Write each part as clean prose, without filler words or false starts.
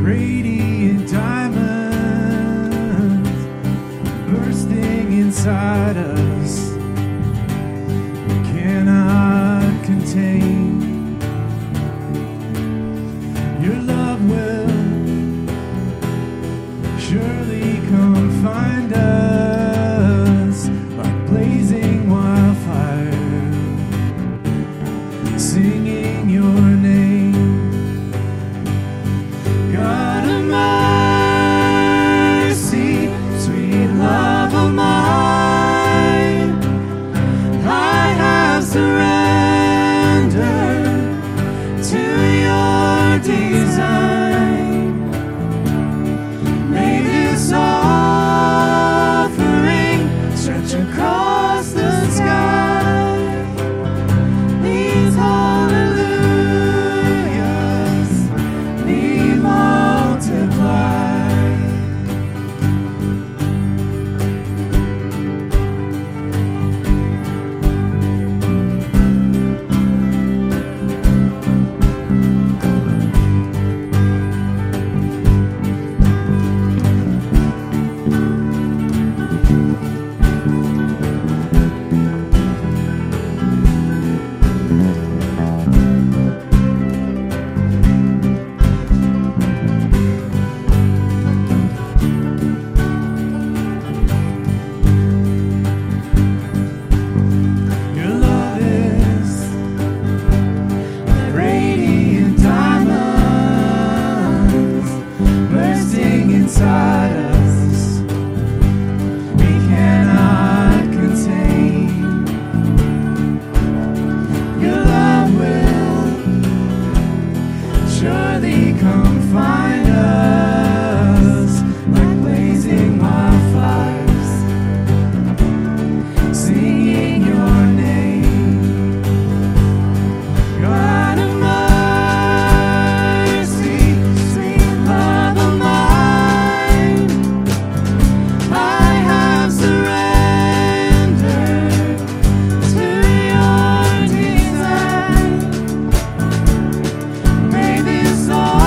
radiant diamonds bursting inside us, we cannot contain. Your love will surely come find us like blazing wildfire, singing your name. God of mercy, sweet love of mine, I have surrendered to your design. May this offering stretch across the sky. These hallelujahs be multiplied. Your love is like radiant diamonds bursting inside us, we cannot contain. Your love will surely come find us like blazing wildfires, singing your name. God of mercy, sweet love of mine, I have surrendered to your design. May this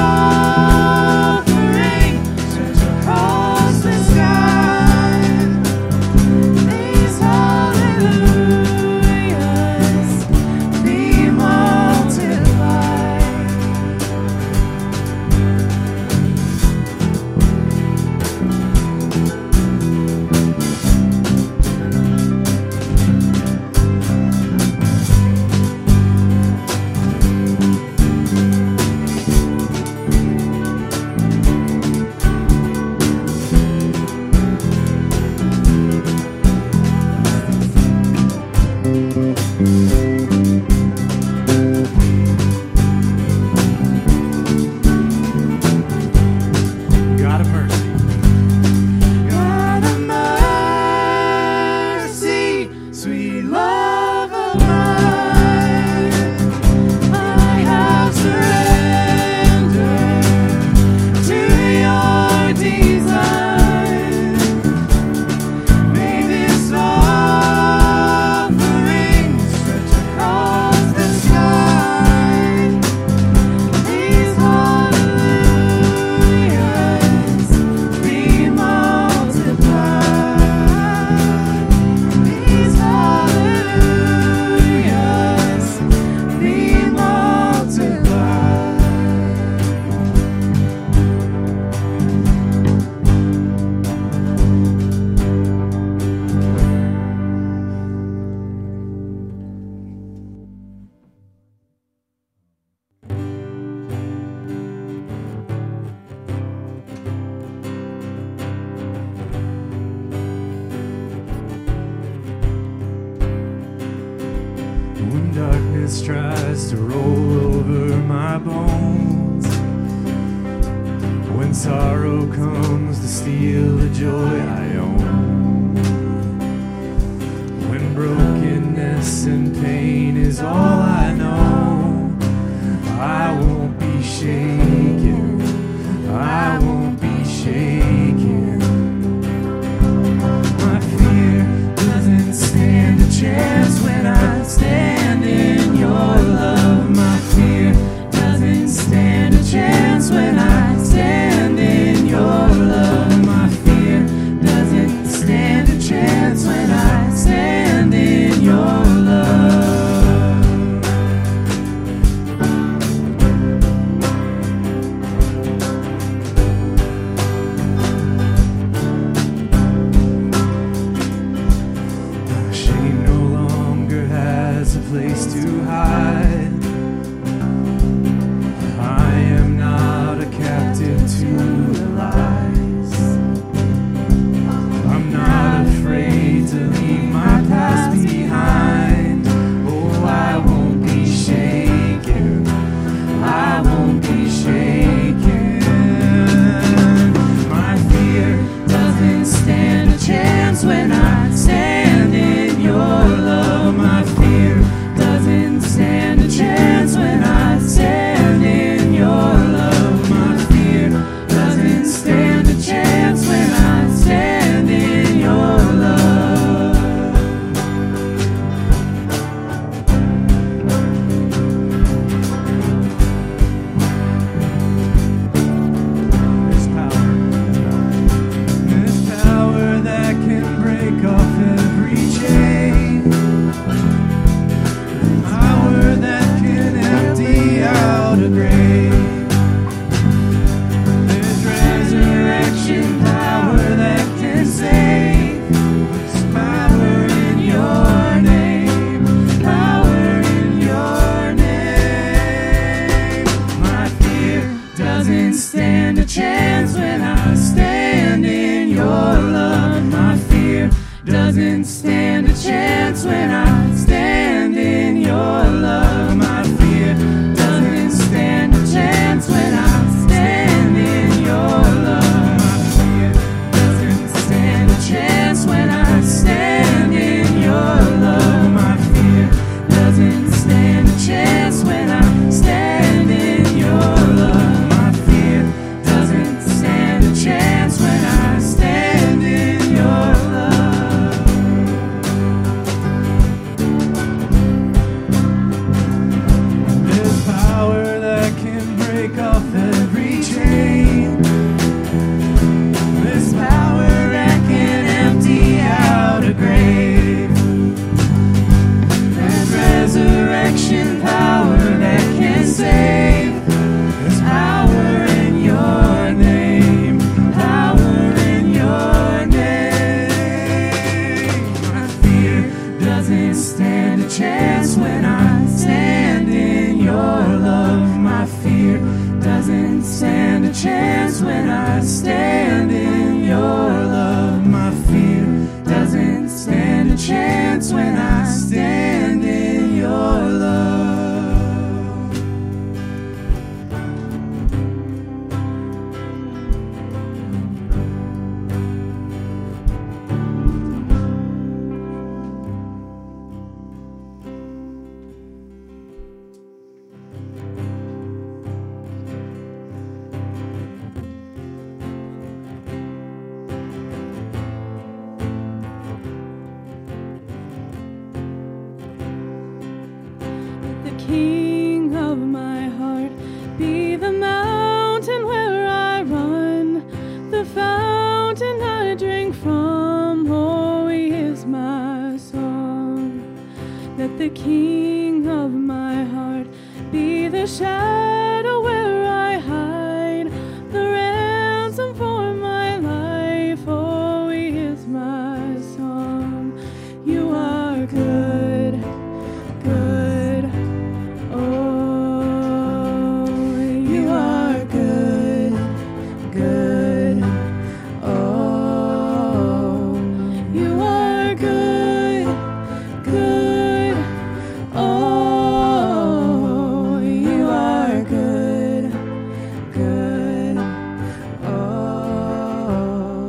offering stretch across the sky. These hallelujahs be multiplied. God of mercy. God of mercy, sweet love of mine, I have surrendered to your design. May this offering stretch across the sky. These hallelujahs be multiplied. These hallelujahs be multiplied. When darkness tries to roll over my bones, when sorrow comes to steal the joy I own, when brokenness and pain is all I know, I won't be shaken, I won't be shaken. My fear doesn't stand a chance when I stand in your love. My fear doesn't stand a chance when I stand stand a chance when I stand in your love. My fear doesn't stand a chance when I stand in your love. My fear doesn't stand a chance when I stand in your love. My fear doesn't stand a chance when I stand in your love. My fear doesn't stand a chance when I stand in your love. My fear doesn't stand a chance when I stand in your love. There's power that can break off every chain. There's power that can empty out a grave. There's resurrection power that can save. There's power in your name. Power in your name. My fear doesn't stand a chance when I stand in your love. My fear doesn't stand a chance when I stand in your love. My fear doesn't stand a chance when I stand in your love. The King of my heart be the mountain where I run, the fountain I drink from. Oh, he is my song. Let the King of my heart be the shadow where I hide, the ransom for my life. Oh, he is my song. You are good, good. Oh, you are good, good. Oh, you are good, good. Oh, you are good, good. Oh,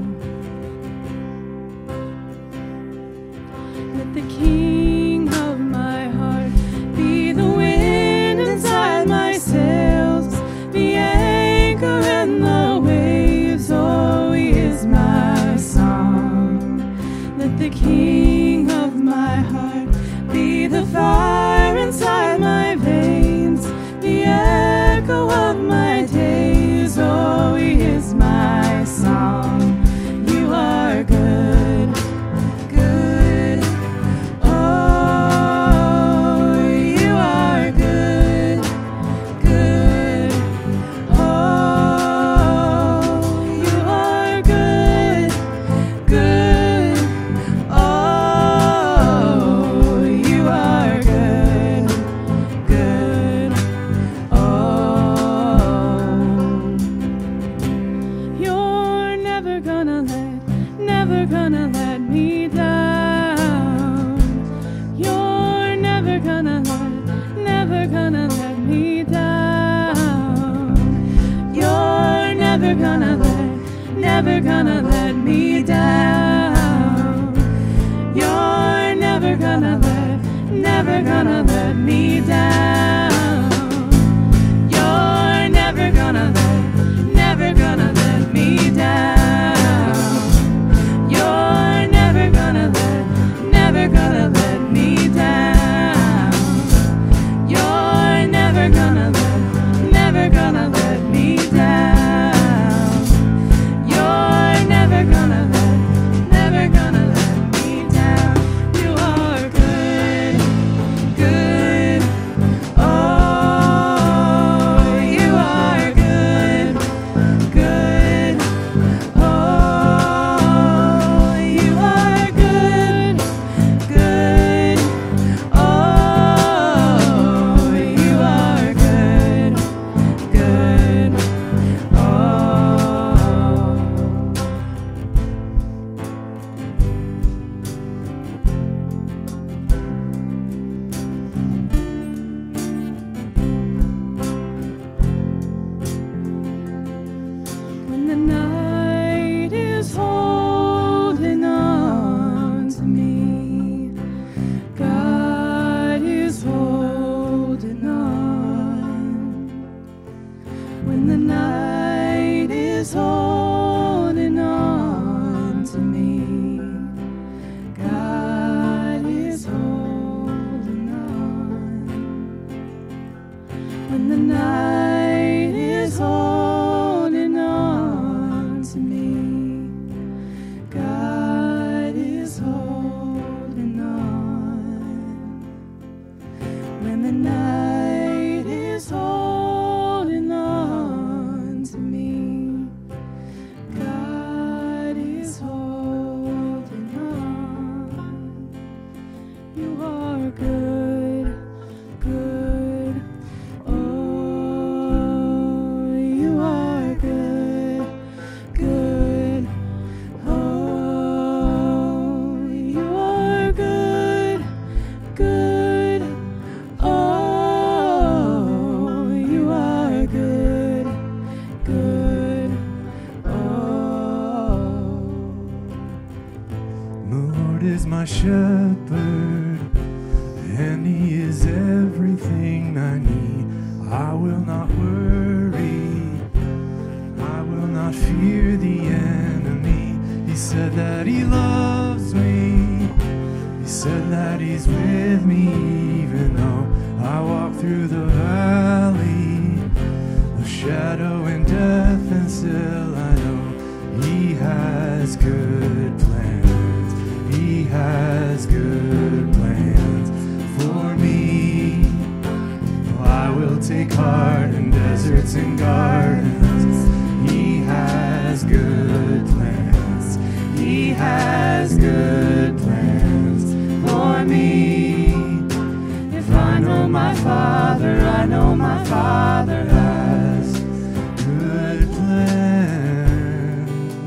let the King of my heart be the wind inside my sails, the anchor and the waves. Oh, he is my song. Let the King of my heart be the fire inside my veins, the echo of my days. Oh, he is my song. You are good, good. Oh, you are good, good. Oh, you are good, good. Oh, you are good, good. Oh, you're never gonna let me down. You're never gonna let me down. You're never gonna let me down. You're never gonna let me down. You're never gonna let me down. You're never gonna let me down. You're never gonna let me down. You're never gonna let me down. You are good, good. Oh, is holding on to me. God is holding on. When the night is holding on to me, God is holding on. When the night is holding on to me, God is holding on. You are good, good. Oh, you are good, good. Oh, you are good, good. Oh, you are good, good. Oh. The Lord is my shepherd, and He is everything I need. I will not worry, I will not fear the enemy. He said that He loves me, He said that He's with me, even though I walk through the valley of shadow and death, and still I know He has good plans. He has good plans for me. I will take heart in deserts and gardens. He has good plans. He has good plans for me. If I know my Father, I know my Father has good plans.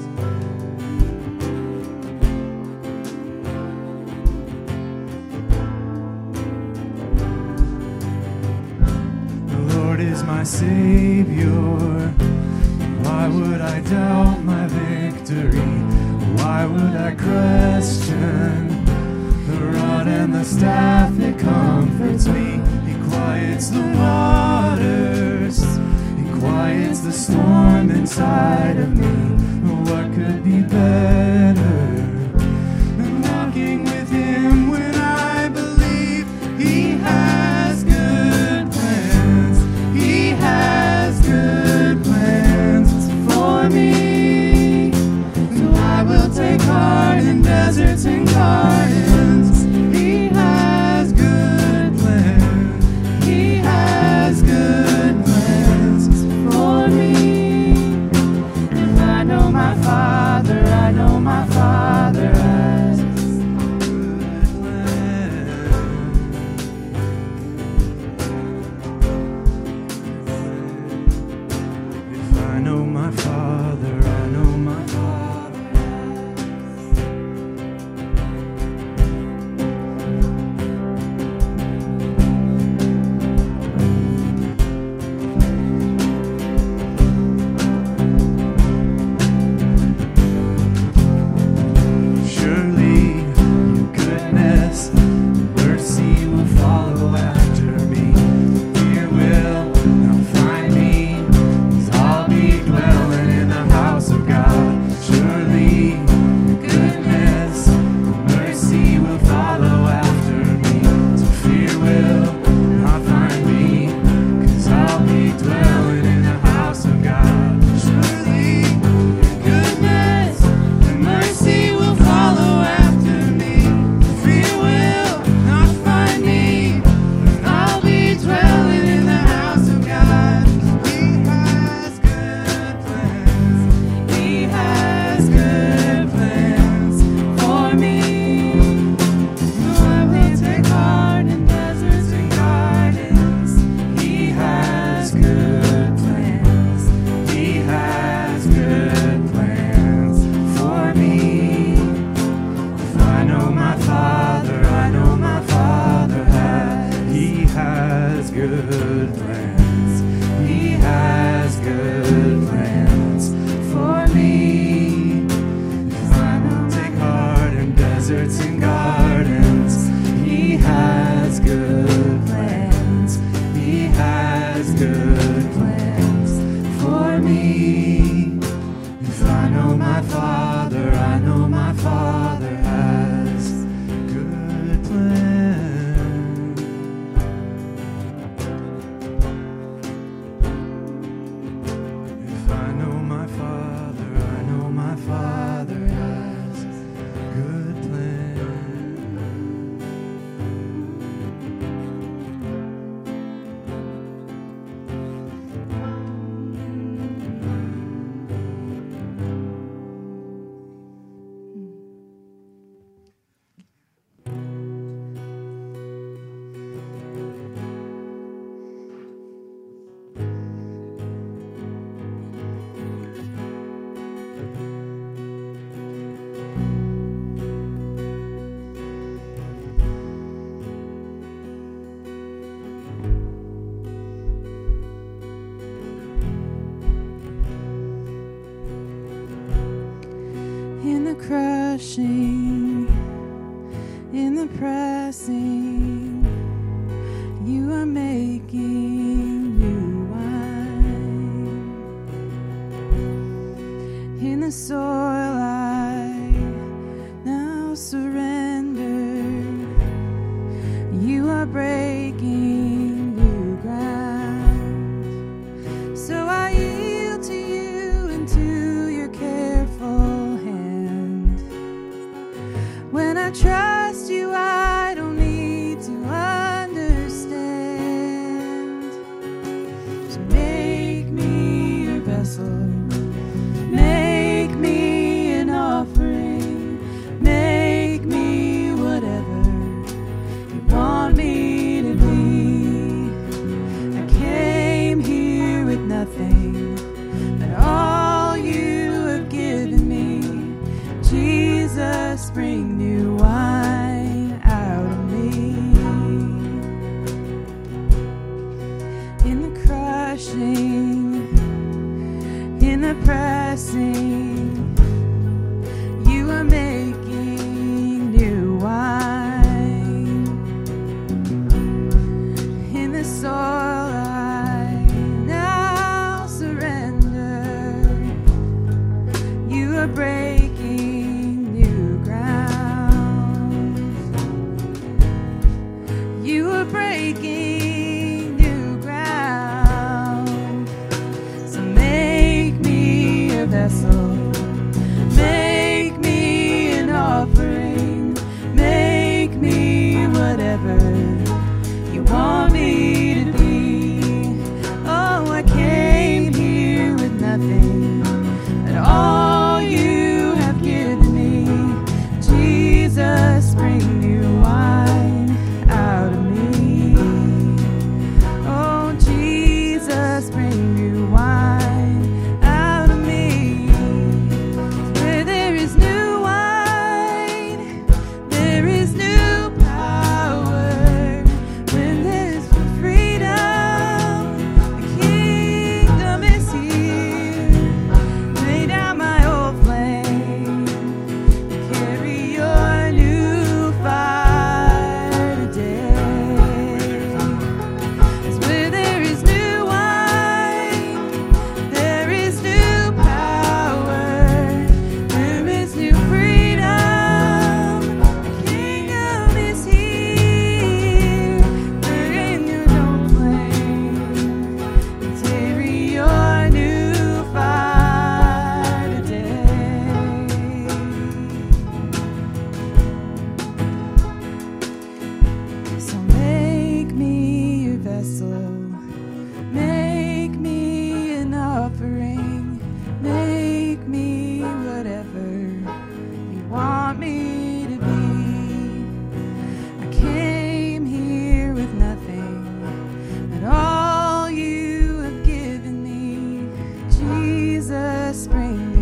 The Lord is my Savior. Why would I doubt my victory? Why would I question the rod and the staff that comforts me? He quiets the waters, He quiets the storm inside of me. What could be better than walking with Him when I believe He has good plans? He has good plans for me. So I will take heart in deserts and gardens. He has good plans. He has good plans for me. If I know my Father, I know my Father has good plans. If I know my Father, I know my Father has. Surely your goodness and mercy will follow after me. Fear will not find me, 'cause I'll be dwelling in the house of God. Surely your goodness and mercy will follow after me. So fear will not find me, 'cause I'll be dwelling in the house of God. Surely your goodness and mercy will follow after me. Fear will not find me, 'cause I'll be dwelling in the house of God. He has good plans. He has good plans for me. No, I will take heart in deserts and gardens. He has good plans. He has good plans for me. If I know my Father, I know my Father has. He has good plans. He has good plans for me. If I don't take heart in deserts and gardens, He has good plans. He has good plans for me. I know my Father, I know my Father has good plan. If I know my Father, I know my Father has good plan. In the crushing, in the pressing, you are making new wine. In the soil I now surrender, you are breaking new ground. So I yield to you and to your careful hand. When I trust you, I don't need to understand. So make me your vessel, make me an offering, make me whatever you want me to be. I came here with nothing, but all you have given me. Jesus, bring new wine out of me. In the crushing, in the pressing, you are making new wine. In the soil I now surrender, you are breaking new ground. You are breaking new ground. So make me a vessel, make me an offering, make me whatever you want me to be. Oh, I came here with nothing, but all you have given me. Jesus, bring new wine out of me. Oh, Jesus, bring new wine out of me. Where there is new wine, there is new power. When there's freedom, the kingdom is here. Lay down my old flame, carry your new fire today. 'Cause where there is new wine, there is new power, there is new freedom. The kingdom is here. Burn your old flame, carry your new fire today. So make me your vessel, make me an offering, make me whatever you want me to be. I came here with nothing, but all you have given me. Jesus, bring